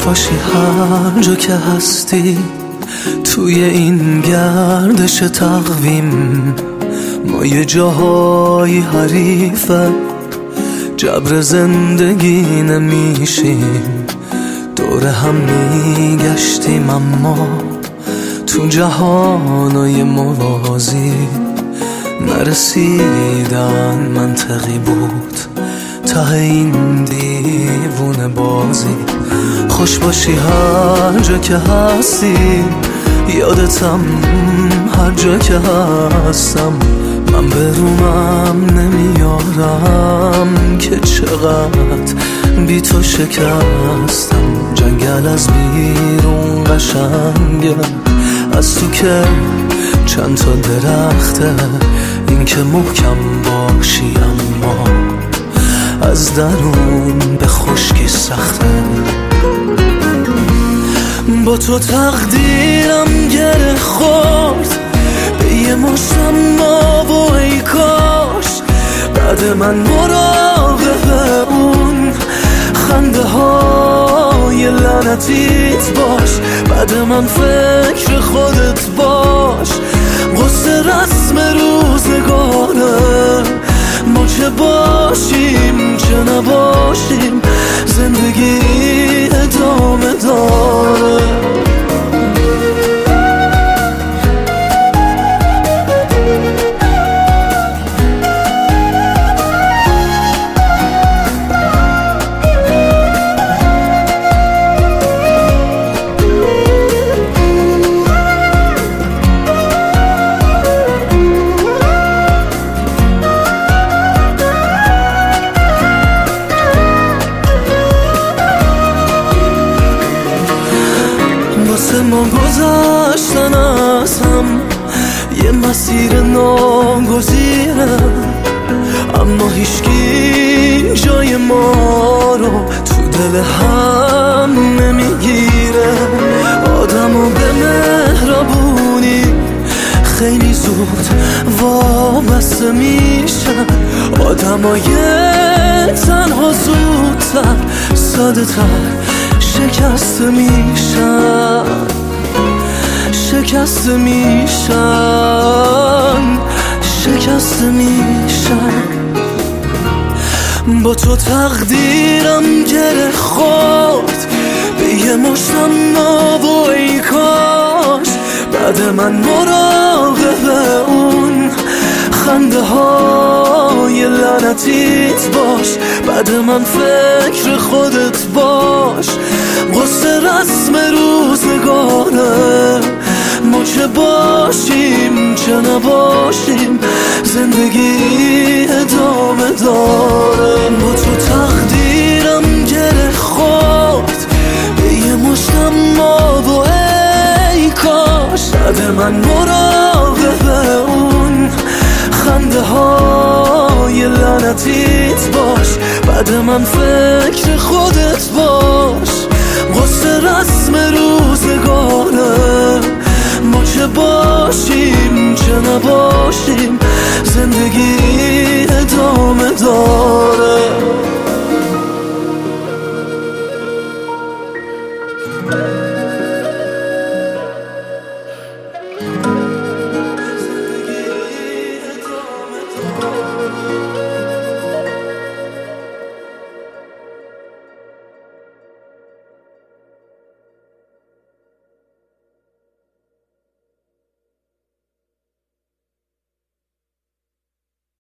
خوش باشی هر جا که هستی، توی این گردش تقویم ما یه جاهای حریفه، جبر زندگی نمیشیم، دور هم میگشتیم اما تو جهانای موازی نرسیدن منطقی بود ته این دیوونه بازی. خوش باشی هر جا که هستی، یادتم هر جا که هستم، من به رومم نمیارم که چقدر بی تو شکستم. جنگل از بیرون قشنگه، از تو که چند تا درخته، این که محکم باشی اما از درون به خشکی سخته. با تو تقدیرم گره خورد به یه مشتم ما و ای کاش بعد من مراقب اون خنده های لعنتیت باش، بعد من فکر خودت باش. قصه رسم روزگاره، ما چه باشیم چه نباشیم، زندگی ادامه داره. واسه ما گذشتن از هم یه مسیر ناگزیره، اما هیچکی جای ما رو تو دل هم نمیگیره. آدمو به مهربونی خیلی زود وابسته میشن، آدمای تنها زودتر ساده تر شکست میشن، شکست میشن، شکست میشن. با تو تقدیرم گره خورد به یه مشتم ناب و ای کاش بعد من مراقب اون خنده های لعنتیت باش، بعد من فکر خودت باش. قصه رسم روزگاره، ما چه باشیم چه نباشیم، زندگی ادامه داره. با تو تقدیرم گره خورد به یه مشتم آب و ای کاش بعد من مراقب اون خنده های لعنتیت باش، بعد من فکر خودت باش. قصه رسم روزگاره، ما چه باشیم چه نباشیم، زندگی ادامه داره.